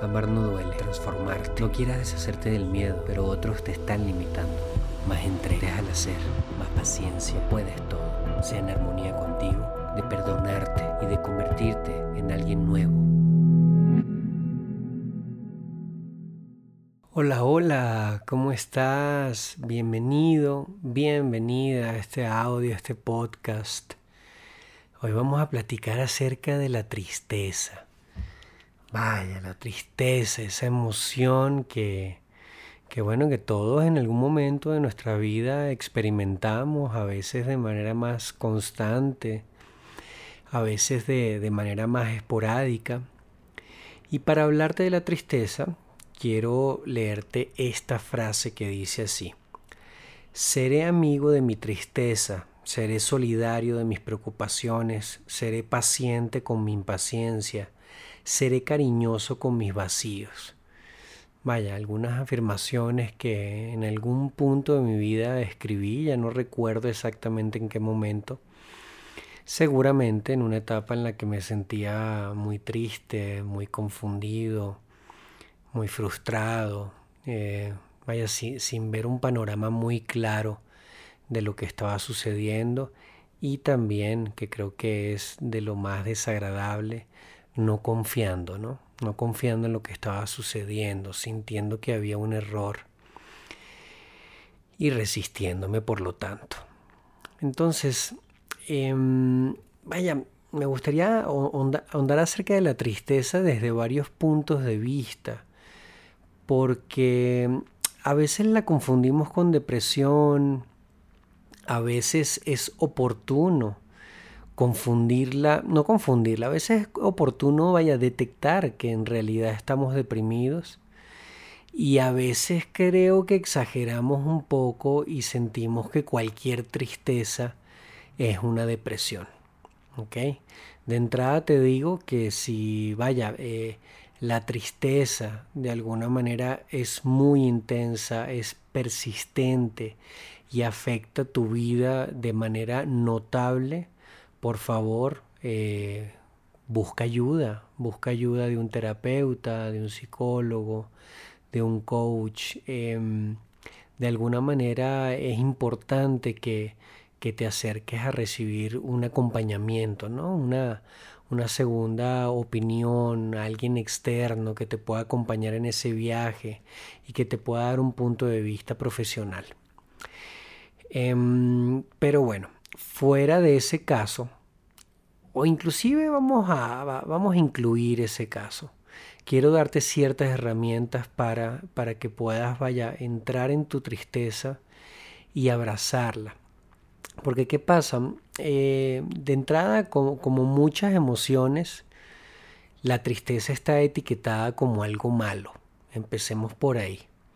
Amar no duele, transformarte. No quieras deshacerte del miedo, pero otros te están limitando. Más entrega, déjala ser, más paciencia. Puedes todo. Sea en armonía contigo, de perdonarte y de convertirte en alguien nuevo. Hola, hola, ¿cómo estás? Bienvenido, bienvenida a este audio, a este podcast. Hoy vamos a platicar acerca de la tristeza. Vaya, la tristeza, esa emoción que todos en algún momento de nuestra vida experimentamos, a veces de manera más constante, a veces de manera más esporádica. Y para hablarte de la tristeza, quiero leerte esta frase que dice así: seré amigo de mi tristeza, seré solidario de mis preocupaciones, seré paciente con mi impaciencia, seré cariñoso con mis vacíos. Vaya, algunas afirmaciones que en algún punto de mi vida escribí, ya no recuerdo exactamente en qué momento. Seguramente en una etapa en la que me sentía muy triste, muy confundido, muy frustrado, sin ver un panorama muy claro de lo que estaba sucediendo, y también, que creo que es de lo más desagradable, no confiando en lo que estaba sucediendo, sintiendo que había un error y resistiéndome por lo tanto. Entonces, me gustaría ahondar acerca de la tristeza desde varios puntos de vista, porque a veces la confundimos con depresión, a veces es oportuno a veces es oportuno, detectar que en realidad estamos deprimidos, y a veces creo que exageramos un poco y sentimos que cualquier tristeza es una depresión. ¿Ok? De entrada te digo que si la tristeza de alguna manera es muy intensa, es persistente y afecta tu vida de manera notable, por favor, busca ayuda de un terapeuta, de un psicólogo, de un coach. De alguna manera es importante que te acerques a recibir un acompañamiento, ¿no? Una segunda opinión, alguien externo que te pueda acompañar en ese viaje y que te pueda dar un punto de vista profesional. Pero bueno, fuera de ese caso, o inclusive vamos a incluir ese caso, quiero darte ciertas herramientas para que puedas entrar en tu tristeza y abrazarla. Porque ¿qué pasa? De entrada, como muchas emociones, la tristeza está etiquetada como algo malo. Empecemos por ahí.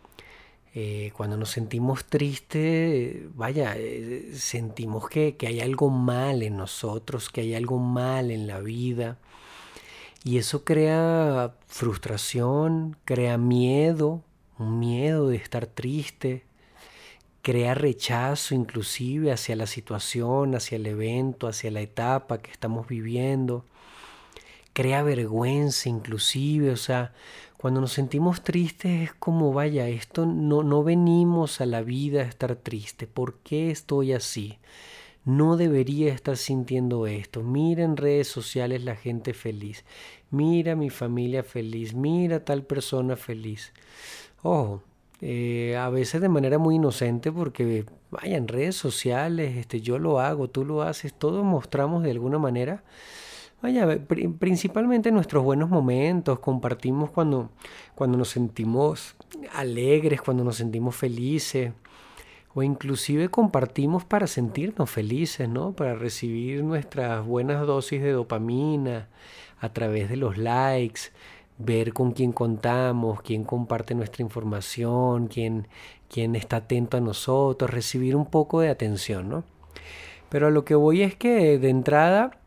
Cuando nos sentimos tristes, sentimos que hay algo mal en nosotros, que hay algo mal en la vida. Y eso crea frustración, crea miedo, un miedo de estar triste, crea rechazo inclusive hacia la situación, hacia el evento, hacia la etapa que estamos viviendo, crea vergüenza inclusive. O sea, cuando nos sentimos tristes es como, esto no venimos a la vida a estar triste. ¿Por qué estoy así? No debería estar sintiendo esto. Mira en redes sociales la gente feliz. Mira mi familia feliz. Mira tal persona feliz. Ojo, a veces de manera muy inocente, porque en redes sociales, yo lo hago, tú lo haces, todos mostramos de alguna manera, principalmente nuestros buenos momentos, compartimos cuando nos sentimos alegres, cuando nos sentimos felices, o inclusive compartimos para sentirnos felices, ¿no? Para recibir nuestras buenas dosis de dopamina a través de los likes, ver con quién contamos, quién comparte nuestra información, quién está atento a nosotros, recibir un poco de atención, ¿no? Pero a lo que voy es que de entrada,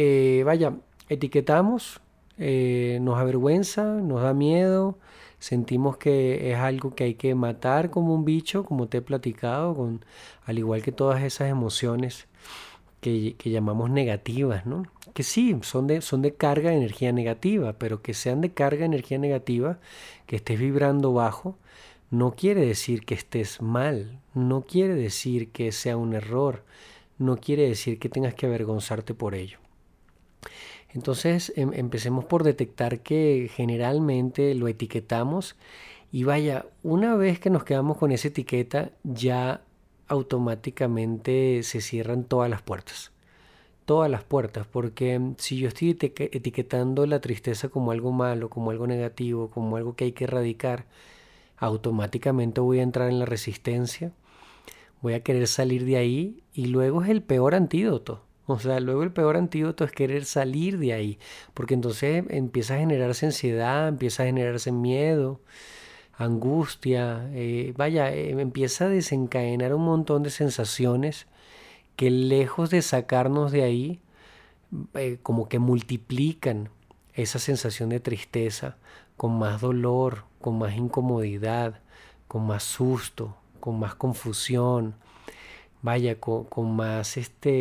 etiquetamos, nos avergüenza, nos da miedo, sentimos que es algo que hay que matar como un bicho, como te he platicado, al igual que todas esas emociones que llamamos negativas, ¿no? Que sí, son de carga de energía negativa, pero que sean de carga de energía negativa, que estés vibrando bajo, no quiere decir que estés mal, no quiere decir que sea un error, no quiere decir que tengas que avergonzarte por ello. Entonces empecemos por detectar que generalmente lo etiquetamos y vaya, una vez que nos quedamos con esa etiqueta, ya automáticamente se cierran todas las puertas. Todas las puertas, porque si yo estoy etiquetando la tristeza como algo malo, como algo negativo, como algo que hay que erradicar, automáticamente voy a entrar en la resistencia, voy a querer salir de ahí y luego es el peor antídoto. O sea, luego el peor antídoto es querer salir de ahí, porque entonces empieza a generarse ansiedad, empieza a generarse miedo, angustia, empieza a desencadenar un montón de sensaciones que lejos de sacarnos de ahí, como que multiplican esa sensación de tristeza con más dolor, con más incomodidad, con más susto, con más confusión, con más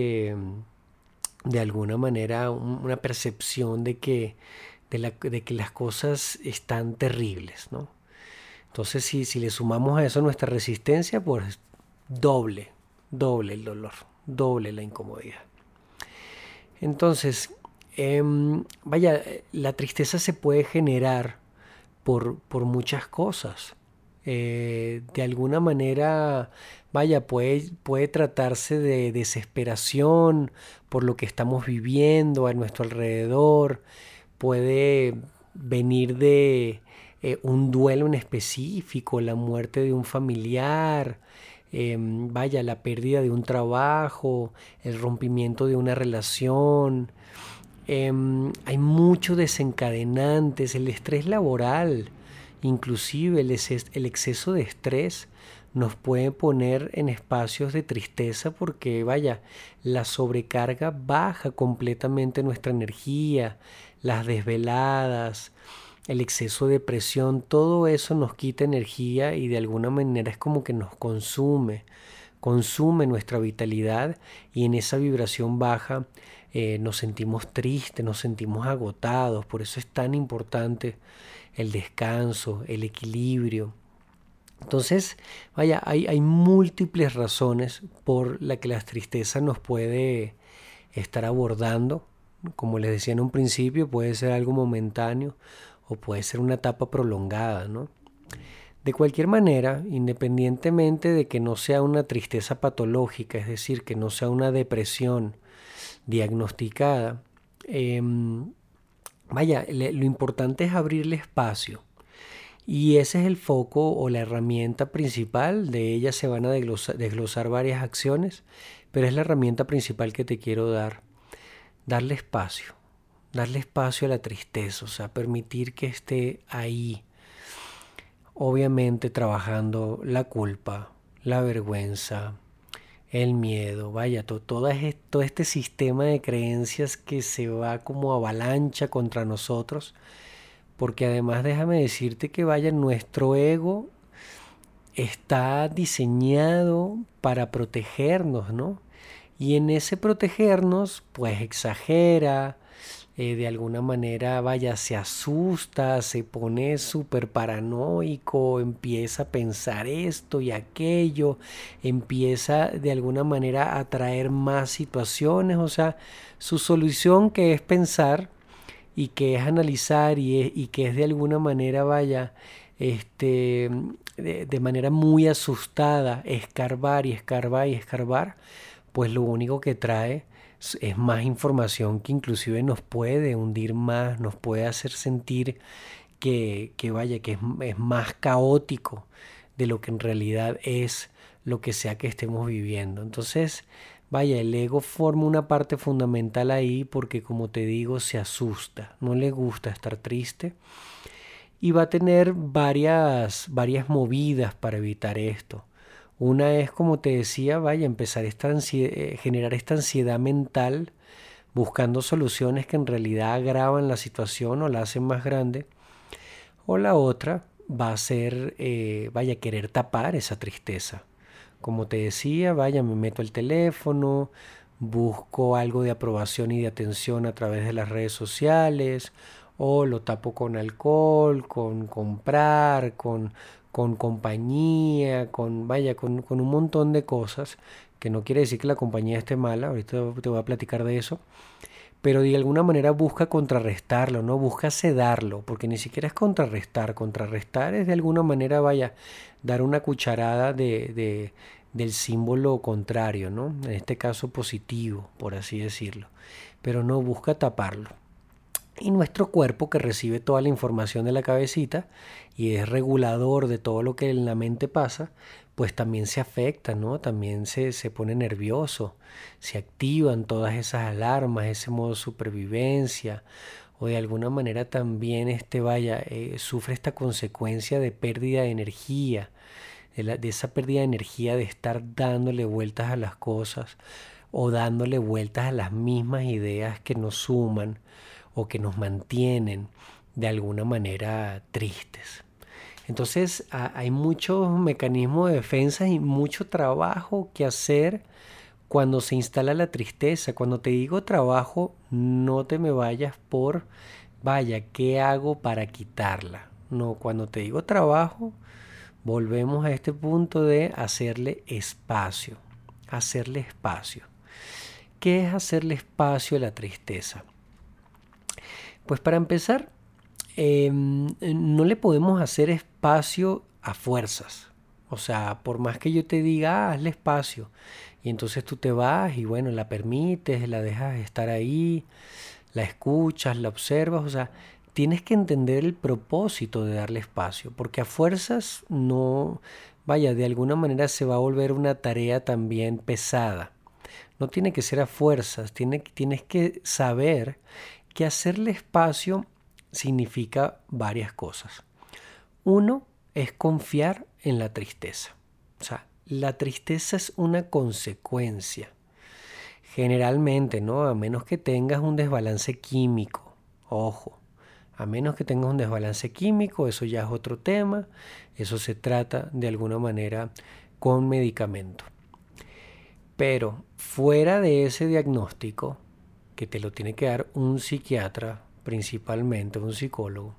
de alguna manera una percepción de que las cosas están terribles, ¿no? Entonces si le sumamos a eso nuestra resistencia, pues doble, doble el dolor, doble la incomodidad. Entonces, la tristeza se puede generar por muchas cosas. De alguna manera, puede tratarse de desesperación por lo que estamos viviendo a nuestro alrededor, puede venir de un duelo en específico, la muerte de un familiar, la pérdida de un trabajo, el rompimiento de una relación. Hay muchos desencadenantes, el estrés laboral, inclusive el exceso de estrés nos puede poner en espacios de tristeza porque la sobrecarga baja completamente nuestra energía, las desveladas, el exceso de presión, todo eso nos quita energía y de alguna manera es como que nos consume nuestra vitalidad y en esa vibración baja nos sentimos tristes, nos sentimos agotados. Por eso es tan importante el descanso, el equilibrio. Entonces, hay múltiples razones por las que la tristeza nos puede estar abordando. Como les decía en un principio, puede ser algo momentáneo o puede ser una etapa prolongada, ¿no? De cualquier manera, independientemente de que no sea una tristeza patológica, es decir, que no sea una depresión diagnosticada, lo importante es abrirle espacio. Y ese es el foco o la herramienta principal. De ella se van a desglosar varias acciones, pero es la herramienta principal que te quiero dar. Darle espacio a la tristeza, o sea, permitir que esté ahí. Obviamente trabajando la culpa, la vergüenza, el miedo, todo este sistema de creencias que se va como avalancha contra nosotros, porque además déjame decirte que nuestro ego está diseñado para protegernos, ¿no? Y en ese protegernos, pues exagera, de alguna manera, se asusta, se pone súper paranoico, empieza a pensar esto y aquello, empieza de alguna manera a traer más situaciones, o sea, su solución que es pensar y que es analizar y que es de alguna manera, de manera muy asustada, escarbar y escarbar y escarbar, pues lo único que trae es más información que inclusive nos puede hundir más, nos puede hacer sentir que es más caótico de lo que en realidad es lo que sea que estemos viviendo. Entonces, el ego forma una parte fundamental ahí porque, como te digo, se asusta, no le gusta estar triste y va a tener varias movidas para evitar esto. Una es, como te decía, empezar generar esta ansiedad mental buscando soluciones que en realidad agravan la situación o la hacen más grande. O la otra va a ser, querer tapar esa tristeza. Como te decía, me meto el teléfono, busco algo de aprobación y de atención a través de las redes sociales, o lo tapo con alcohol, con comprar, con compañía, con un montón de cosas, que no quiere decir que la compañía esté mala, ahorita te voy a platicar de eso, pero de alguna manera busca contrarrestarlo, ¿no? Busca sedarlo, porque ni siquiera es contrarrestar. Contrarrestar es de alguna manera, dar una cucharada del símbolo contrario, ¿no? En este caso positivo, por así decirlo. Pero no busca taparlo. Y nuestro cuerpo, que recibe toda la información de la cabecita y es regulador de todo lo que en la mente pasa, pues también se afecta, ¿no? También se pone nervioso, se activan todas esas alarmas, ese modo supervivencia, o de alguna manera también sufre esta consecuencia de pérdida de energía, de esa pérdida de energía de estar dándole vueltas a las cosas o dándole vueltas a las mismas ideas que nos suman o que nos mantienen de alguna manera tristes. Entonces hay muchos mecanismos de defensa y mucho trabajo que hacer cuando se instala la tristeza. Cuando te digo trabajo, no te me vayas por, ¿qué hago para quitarla? No, cuando te digo trabajo, volvemos a este punto de hacerle espacio. Hacerle espacio. ¿Qué es hacerle espacio a la tristeza? Pues para empezar, no le podemos hacer espacio a fuerzas. O sea, por más que yo te diga, hazle espacio. Y entonces tú te vas y bueno, la permites, la dejas estar ahí, la escuchas, la observas. O sea, tienes que entender el propósito de darle espacio. Porque a fuerzas no, de alguna manera se va a volver una tarea también pesada. No tiene que ser a fuerzas, tienes que saber que hacerle espacio significa varias cosas. Uno es confiar en la tristeza. O sea, la tristeza es una consecuencia. Generalmente, ¿no? A menos que tengas un desbalance químico. Ojo, a menos que tengas un desbalance químico, eso ya es otro tema. Eso se trata de alguna manera con medicamento. Pero fuera de ese diagnóstico, que te lo tiene que dar un psiquiatra, principalmente un psicólogo,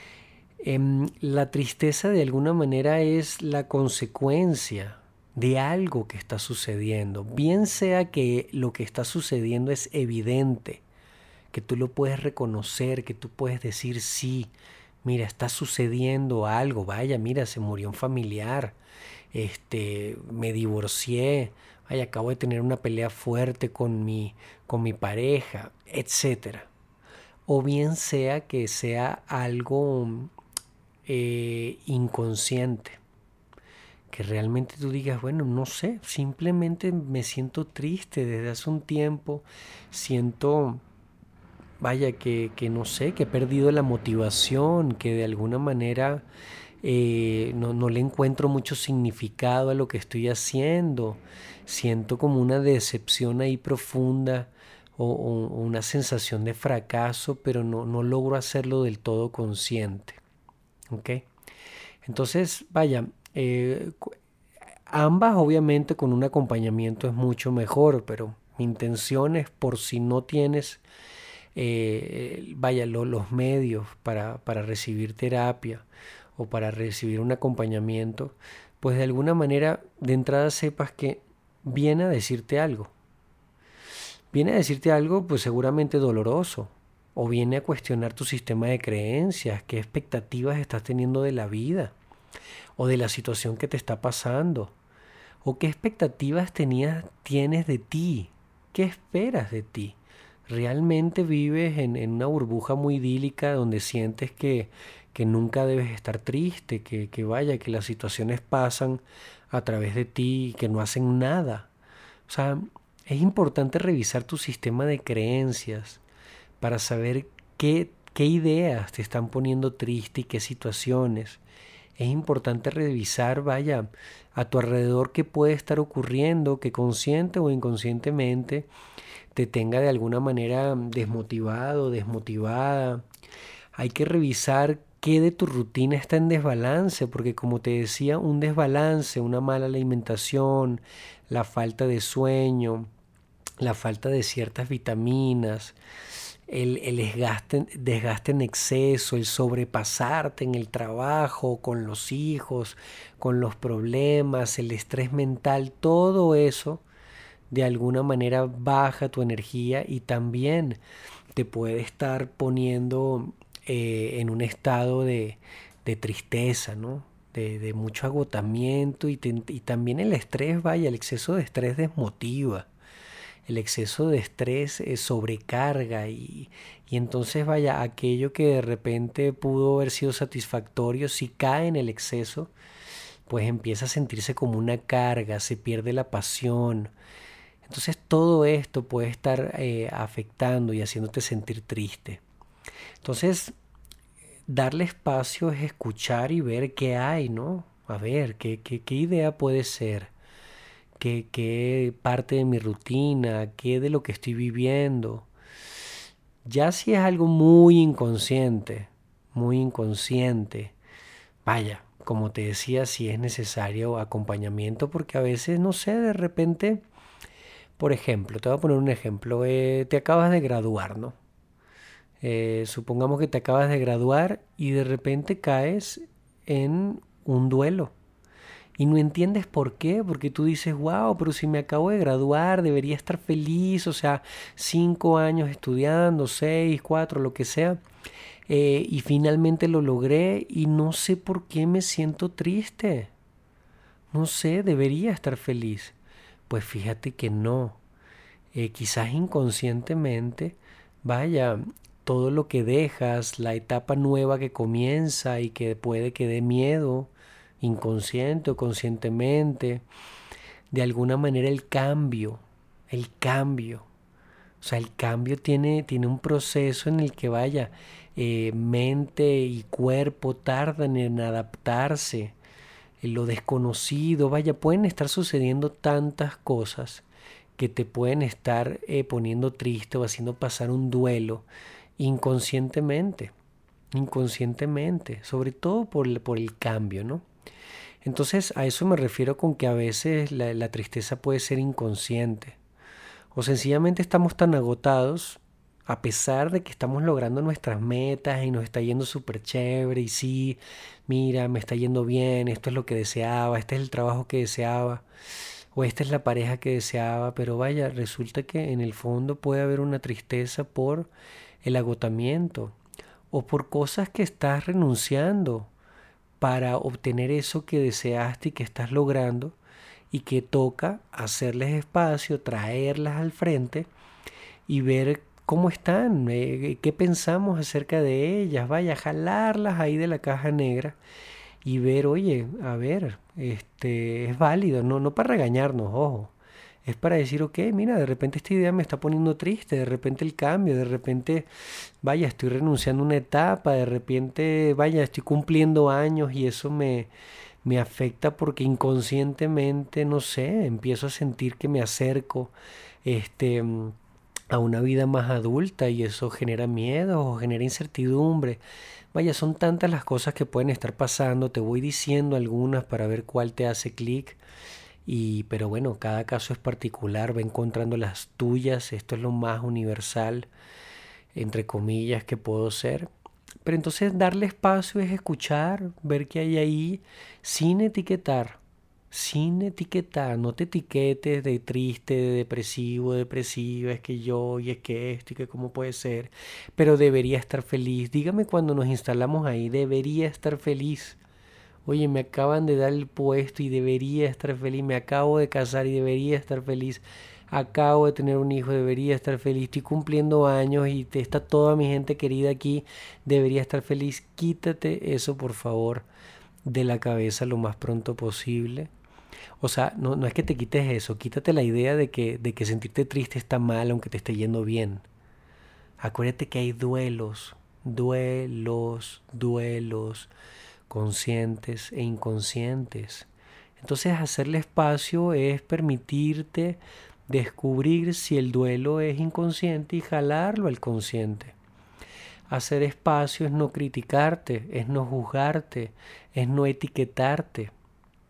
la tristeza de alguna manera es la consecuencia de algo que está sucediendo. Bien sea que lo que está sucediendo es evidente, que tú lo puedes reconocer, que tú puedes decir sí, mira, está sucediendo algo, mira, se murió un familiar, me divorcié, acabo de tener una pelea fuerte con mi pareja, etcétera. O bien sea que sea algo inconsciente, que realmente tú digas, bueno, no sé, simplemente me siento triste desde hace un tiempo, siento, que no sé, que he perdido la motivación, que de alguna manera no le encuentro mucho significado a lo que estoy haciendo, siento como una decepción ahí profunda o una sensación de fracaso, pero no logro hacerlo del todo consciente. ¿Ok? Entonces, eh, ambas obviamente con un acompañamiento es mucho mejor, pero mi intención es por si no tienes los medios para recibir terapia o para recibir un acompañamiento, pues de alguna manera de entrada sepas que viene a decirte algo. Viene a decirte algo pues seguramente doloroso, o viene a cuestionar tu sistema de creencias, qué expectativas estás teniendo de la vida o de la situación que te está pasando, o qué expectativas tienes de ti, qué esperas de ti. ¿Realmente vives en una burbuja muy idílica donde sientes que nunca debes estar triste, que las situaciones pasan a través de ti y que no hacen nada? O sea, es importante revisar tu sistema de creencias para saber qué ideas te están poniendo triste y qué situaciones. Es importante revisar, a tu alrededor qué puede estar ocurriendo, que consciente o inconscientemente te tenga de alguna manera desmotivado, desmotivada. Hay que revisar qué de tu rutina está en desbalance, porque como te decía, un desbalance, una mala alimentación, la falta de sueño, la falta de ciertas vitaminas, el desgaste en exceso, el sobrepasarte en el trabajo, con los hijos, con los problemas, el estrés mental, todo eso de alguna manera baja tu energía y también te puede estar poniendo en un estado de tristeza, ¿no? De mucho agotamiento y también el estrés, vaya, el exceso de estrés desmotiva. El exceso de estrés sobrecarga y entonces vaya, aquello que de repente pudo haber sido satisfactorio, si cae en el exceso, pues empieza a sentirse como una carga, se pierde la pasión. Entonces todo esto puede estar afectando y haciéndote sentir triste. Entonces, darle espacio es escuchar y ver qué hay, ¿no? A ver, qué idea puede ser, qué parte de mi rutina, qué de lo que estoy viviendo. Ya si es algo muy inconsciente, vaya, como te decía, si es necesario acompañamiento, porque a veces, no sé, de repente, por ejemplo, te voy a poner un ejemplo, te acabas de graduar, ¿no? Supongamos que te acabas de graduar y de repente caes en un duelo. Y no entiendes por qué, porque tú dices, wow, pero si me acabo de graduar, debería estar feliz, o sea, 5 años estudiando, 6, 4, lo que sea, y finalmente lo logré y no sé por qué me siento triste, no sé, debería estar feliz. Pues fíjate que no, quizás inconscientemente, vaya, todo lo que dejas, la etapa nueva que comienza y que puede que dé miedo, inconsciente o conscientemente, de alguna manera el cambio, o sea, el cambio tiene un proceso en el que vaya, mente y cuerpo tardan en adaptarse, lo desconocido, vaya, pueden estar sucediendo tantas cosas que te pueden estar poniendo triste o haciendo pasar un duelo inconscientemente, inconscientemente, sobre todo por el cambio, ¿no? Entonces a eso me refiero con que a veces la tristeza puede ser inconsciente o sencillamente estamos tan agotados a pesar de que estamos logrando nuestras metas y nos está yendo súper chévere y sí, mira, me está yendo bien, esto es lo que deseaba, este es el trabajo que deseaba o esta es la pareja que deseaba, pero vaya, resulta que en el fondo puede haber una tristeza por el agotamiento o por cosas que estás renunciando para obtener eso que deseaste y que estás logrando y que toca hacerles espacio, traerlas al frente y ver cómo están, qué pensamos acerca de ellas, vaya, jalarlas ahí de la caja negra y ver, oye, a ver, es válido, no para regañarnos, ojo, es para decir, ok, mira, de repente esta idea me está poniendo triste, de repente el cambio, de repente, vaya, estoy renunciando a una etapa, de repente, vaya, estoy cumpliendo años y eso me afecta porque inconscientemente, no sé, empiezo a sentir que me acerco, este, a una vida más adulta y eso genera miedo o genera incertidumbre. Vaya, son tantas las cosas que pueden estar pasando, te voy diciendo algunas para ver cuál te hace clic. Y, pero bueno, cada caso es particular, va encontrando las tuyas, esto es lo más universal, entre comillas, que puedo ser. Pero entonces darle espacio es escuchar, ver qué hay ahí, sin etiquetar, sin etiquetar, no te etiquetes de triste, de depresivo, depresiva, es que yo, y es que esto, y que cómo puede ser, pero debería estar feliz. Dígame cuando nos instalamos ahí, debería estar feliz. Oye, me acaban de dar el puesto y debería estar feliz. Me acabo de casar y debería estar feliz. Acabo de tener un hijo, debería estar feliz. Estoy cumpliendo años y está toda mi gente querida aquí. Debería estar feliz. Quítate eso, por favor, de la cabeza lo más pronto posible. O sea, no es que te quites eso. Quítate la idea de que sentirte triste está mal aunque te esté yendo bien. Acuérdate que hay duelos, duelos conscientes e inconscientes. Entonces hacerle espacio es permitirte descubrir si el duelo es inconsciente y jalarlo al consciente. Hacer espacio es no criticarte, es no juzgarte, es no etiquetarte.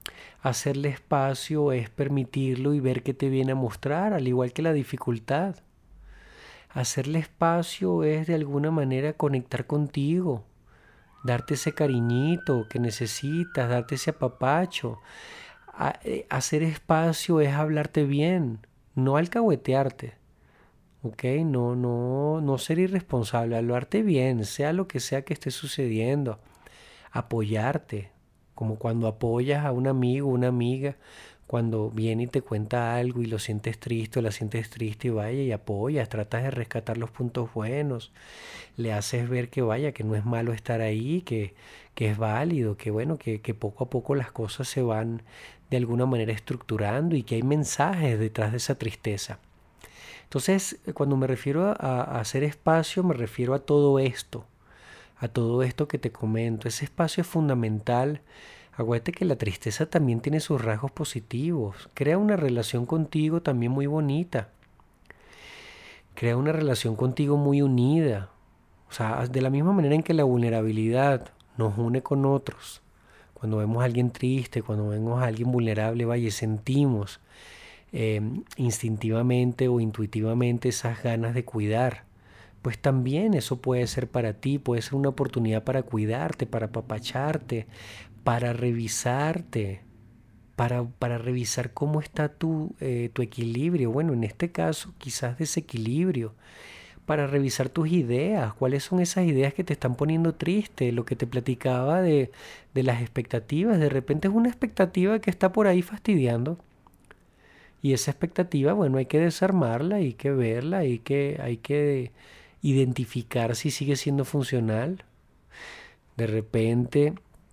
Hacerle espacio es permitirlo y ver qué te viene a mostrar, al igual que la dificultad. Hacerle espacio es de alguna manera conectar contigo, darte ese cariñito que necesitas, darte ese apapacho. Hacer espacio es hablarte bien, no alcahuetearte, ¿ok? No ser irresponsable, hablarte bien, sea lo que sea que esté sucediendo, apoyarte, como cuando apoyas a un amigo, una amiga, cuando viene y te cuenta algo y lo sientes triste o la sientes triste y vaya y apoyas, tratas de rescatar los puntos buenos, le haces ver que vaya, que no es malo estar ahí, que es válido, que bueno, que poco a poco las cosas se van de alguna manera estructurando y que hay mensajes detrás de esa tristeza. Entonces, cuando me refiero a hacer espacio, me refiero a todo esto que te comento. Ese espacio es fundamental. Acuérdate que la tristeza también tiene sus rasgos positivos. Crea una relación contigo también muy bonita. Crea una relación contigo muy unida. O sea, de la misma manera en que la vulnerabilidad nos une con otros. Cuando vemos a alguien triste, cuando vemos a alguien vulnerable, vaya, sentimos instintivamente o intuitivamente esas ganas de cuidar. Pues también eso puede ser para ti, puede ser una oportunidad para cuidarte, para apapacharte, para revisarte, para revisar cómo está tu equilibrio. Bueno, en este caso, quizás desequilibrio. Para revisar tus ideas, cuáles son esas ideas que te están poniendo triste, lo que te platicaba de las expectativas. De repente es una expectativa que está por ahí fastidiando. Y esa expectativa, bueno, hay que desarmarla, hay que verla, hay que identificar si sigue siendo funcional. De repente,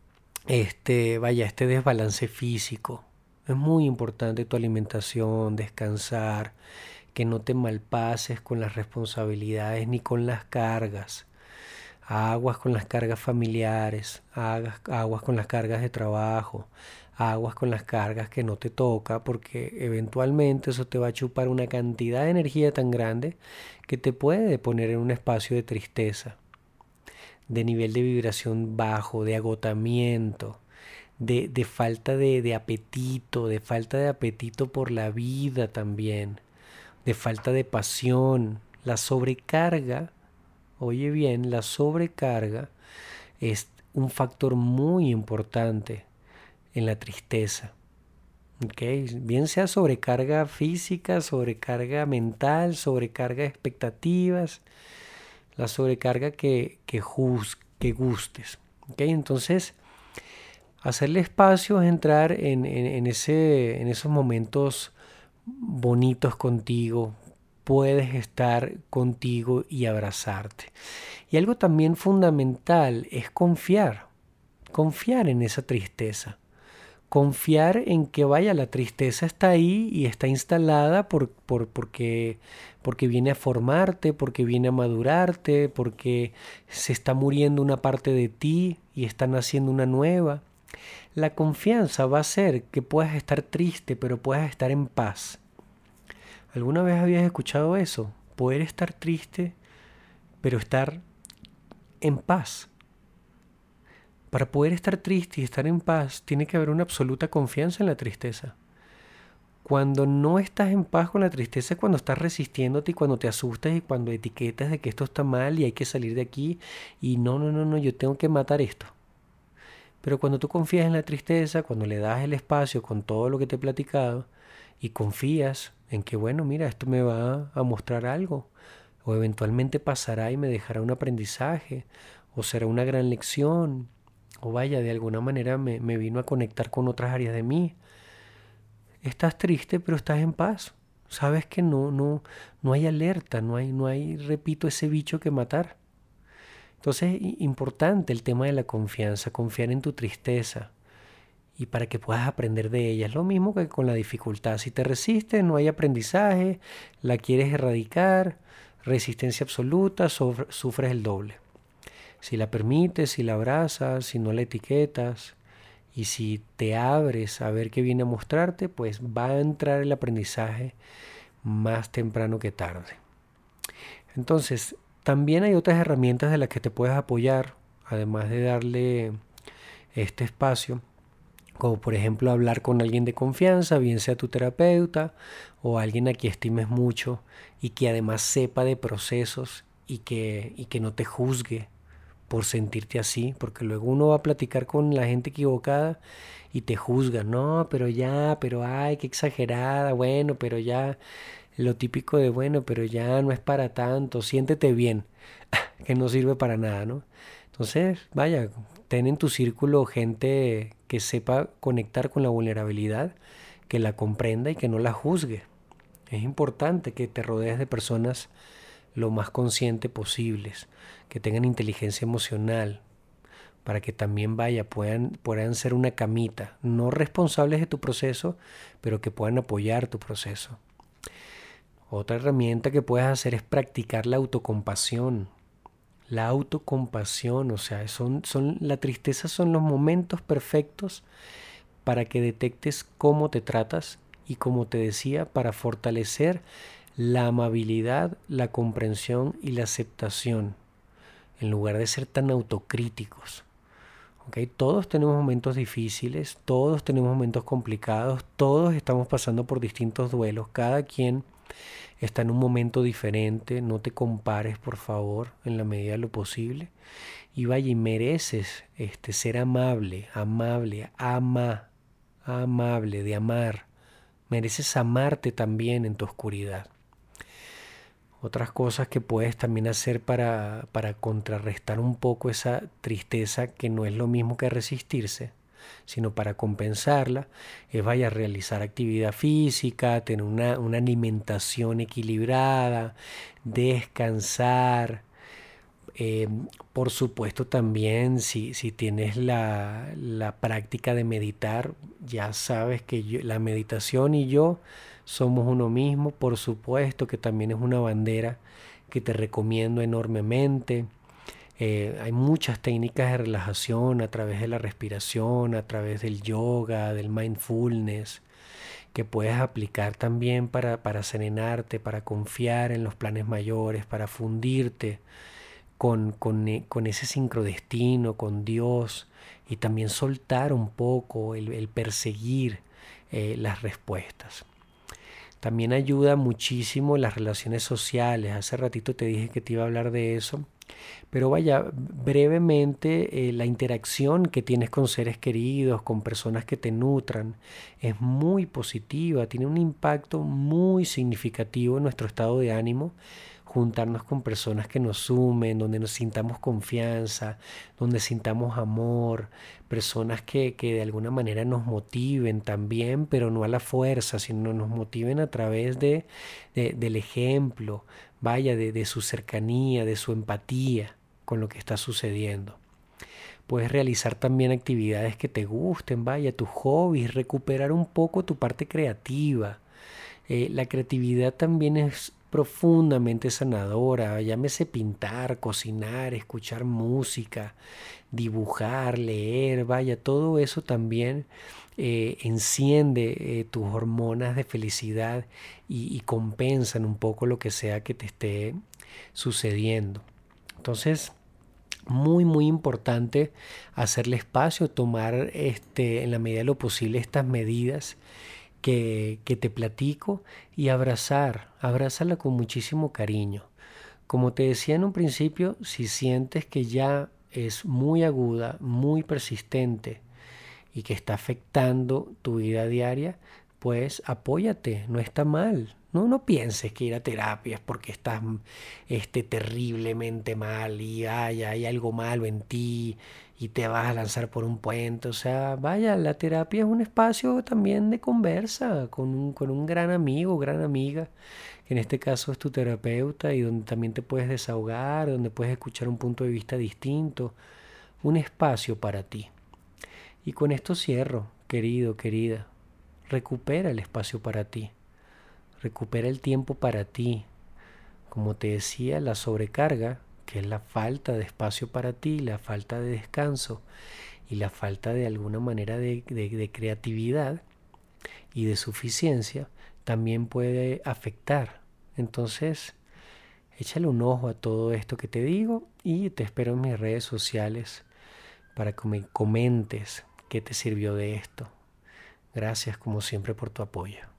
este desbalance físico. Es muy importante tu alimentación, descansar, que no te malpases con las responsabilidades ni con las cargas. Aguas con las cargas familiares, aguas con las cargas de trabajo, aguas con las cargas que no te toca, porque eventualmente eso te va a chupar una cantidad de energía tan grande que te puede poner en un espacio de tristeza, de nivel de vibración bajo, de agotamiento, de falta de falta de apetito por la vida también, de falta de pasión. La sobrecarga, oye bien, la sobrecarga es un factor muy importante en la tristeza. ¿Ok? Bien sea sobrecarga física, sobrecarga mental, sobrecarga de expectativas, la sobrecarga que gustes. ¿Ok? Entonces, hacerle espacio es entrar en esos momentos bonitos contigo. Puedes estar contigo y abrazarte. Y algo también fundamental es confiar en esa tristeza. Confiar en que vaya, la tristeza está ahí y está instalada porque viene a formarte, porque viene a madurarte, porque se está muriendo una parte de ti y está naciendo una nueva. La confianza va a hacer que puedas estar triste, pero puedas estar en paz. ¿Alguna vez habías escuchado eso? Poder estar triste, pero estar en paz. Para poder estar triste y estar en paz, tiene que haber una absoluta confianza en la tristeza. Cuando no estás en paz con la tristeza es cuando estás resistiéndote y cuando te asustas y cuando etiquetas de que esto está mal y hay que salir de aquí y no, yo tengo que matar esto. Pero cuando tú confías en la tristeza, cuando le das el espacio con todo lo que te he platicado y confías en que, bueno, mira, esto me va a mostrar algo, o eventualmente pasará y me dejará un aprendizaje, o será una gran lección, o vaya, de alguna manera me vino a conectar con otras áreas de mí. Estás triste, pero estás en paz. Sabes que no hay alerta, no hay, repito, ese bicho que matar. Entonces, importante el tema de la confianza, confiar en tu tristeza y para que puedas aprender de ella. Es lo mismo que con la dificultad. Si te resistes, no hay aprendizaje, la quieres erradicar, resistencia absoluta, sufres el doble. Si la permites, si la abrazas, si no la etiquetas y si te abres a ver qué viene a mostrarte, pues va a entrar el aprendizaje más temprano que tarde. Entonces, también hay otras herramientas de las que te puedes apoyar, además de darle este espacio. como por ejemplo hablar con alguien de confianza, bien sea tu terapeuta o alguien a quien estimes mucho y que además sepa de procesos y que no te juzgue por sentirte así, porque luego uno va a platicar con la gente equivocada y te juzga, no, pero ya, pero ay, qué exagerada, bueno, pero ya, lo típico de bueno, pero ya no es para tanto, siéntete bien, que no sirve para nada, ¿no? Entonces, vaya, ten en tu círculo gente que sepa conectar con la vulnerabilidad, que la comprenda y que no la juzgue. Es importante que te rodees de personas lo más consciente posibles, que tengan inteligencia emocional, para que también puedan ser una camita, no responsables de tu proceso, pero que puedan apoyar tu proceso. Otra herramienta que puedes hacer es practicar la autocompasión. La autocompasión, o sea, la tristeza son los momentos perfectos para que detectes cómo te tratas y, como te decía, para fortalecer la amabilidad, la comprensión y la aceptación, en lugar de ser tan autocríticos. ¿Ok? Todos tenemos momentos difíciles, todos tenemos momentos complicados, todos estamos pasando por distintos duelos, cada quien está en un momento diferente, no te compares por favor en la medida de lo posible y vaya y mereces ser amable, amable, de amar, mereces amarte también en tu oscuridad. Otras cosas que puedes también hacer para contrarrestar un poco esa tristeza, que no es lo mismo que resistirse, sino para compensarla, es vaya a realizar actividad física, tener una alimentación equilibrada, descansar. Eh, por supuesto también si tienes la práctica de meditar, ya sabes que la meditación y yo somos uno mismo, por supuesto que también es una bandera que te recomiendo enormemente. Hay muchas técnicas de relajación a través de la respiración, a través del yoga, del mindfulness, que puedes aplicar también para serenarte, para confiar en los planes mayores, para fundirte con ese sincrodestino, con Dios, y también soltar un poco el perseguir las respuestas. También ayuda muchísimo las relaciones sociales. Hace ratito te dije que te iba a hablar de eso. Pero vaya, brevemente, la interacción que tienes con seres queridos, con personas que te nutran, es muy positiva, tiene un impacto muy significativo en nuestro estado de ánimo. Juntarnos con personas que nos sumen, donde nos sintamos confianza, donde sintamos amor, personas que de alguna manera nos motiven también, pero no a la fuerza, sino nos motiven a través del ejemplo, vaya, de su cercanía, de su empatía con lo que está sucediendo. Puedes realizar también actividades que te gusten, vaya, tus hobbies, recuperar un poco tu parte creativa. La creatividad también es profundamente sanadora, llámese pintar, cocinar, escuchar música, dibujar, leer, vaya, todo eso también enciende tus hormonas de felicidad y compensan un poco lo que sea que te esté sucediendo. Entonces, muy muy importante hacerle espacio, tomar en la medida de lo posible estas medidas que te platico y abrázala con muchísimo cariño. Como te decía en un principio, si sientes que ya es muy aguda, muy persistente y que está afectando tu vida diaria, pues apóyate, no está mal. No pienses que ir a terapia es porque estás terriblemente mal y hay algo malo en ti y te vas a lanzar por un puente. O sea, vaya, la terapia es un espacio también de conversa con un gran amigo, gran amiga, que en este caso es tu terapeuta y donde también te puedes desahogar, donde puedes escuchar un punto de vista distinto, un espacio para ti. Y con esto cierro, querido, querida. Recupera el espacio para ti. Recupera el tiempo para ti. Como te decía, la sobrecarga, que es la falta de espacio para ti, la falta de descanso y la falta de alguna manera de creatividad y de suficiencia, también puede afectar. Entonces, échale un ojo a todo esto que te digo y te espero en mis redes sociales para que me comentes qué te sirvió de esto. Gracias como siempre por tu apoyo.